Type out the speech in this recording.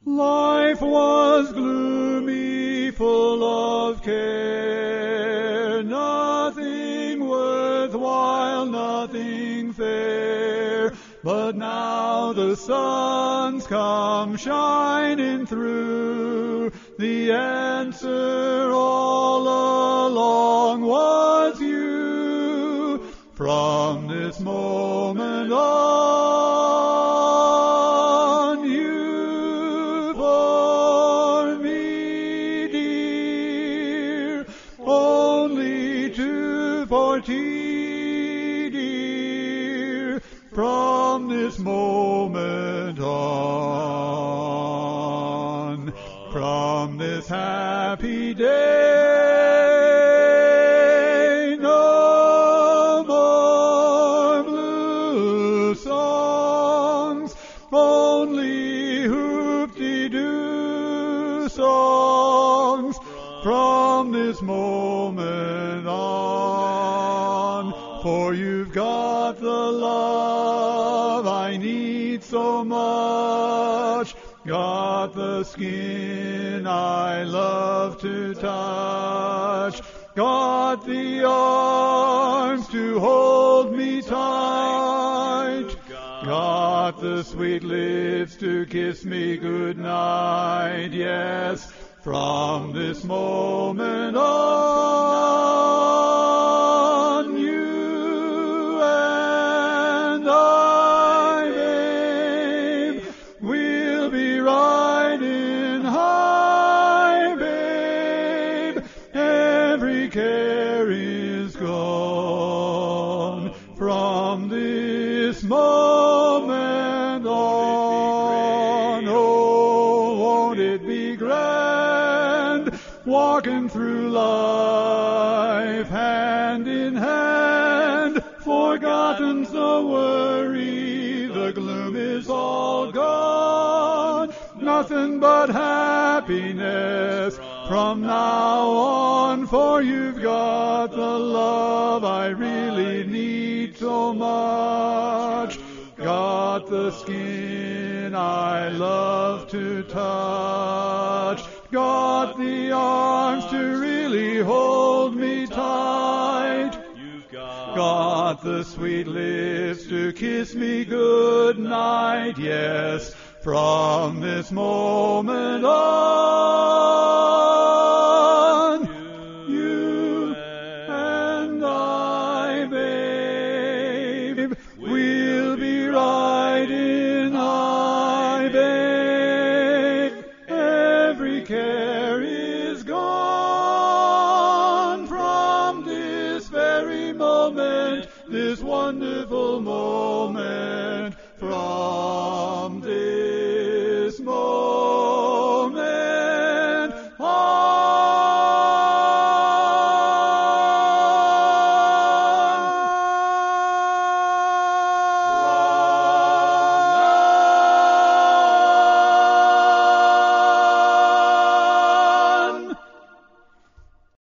Life was gloomy, full of care, nothing worthwhile, nothing fair. But now the sun's come shining through. The answer all along was you. From this moment on, you for me, dear, only 2:40, dear. From this moment on, from this happy day, no more blue songs, only hoop-de-doo songs. From this moment on, for you've got the love I need so much, got the skin I love to touch, got the arms to hold me tight, got the sweet lips to kiss me goodnight. Yes, from this moment on, you and I, babe, we'll be riding high, babe. Every care is gone from this moment on. Oh, won't it be grand, walking through life hand in hand, forgotten's the worry, the gloom is all gone, nothing but happiness from now on, for you've got the love I really need so much, got the skin I love to touch, got the arms to really hold me tight, got the sweet lips to kiss me good night. Yes, from this moment on, you and I, babe, we'll be riding high, babe. Every care is gone from this very moment, this wonderful moment from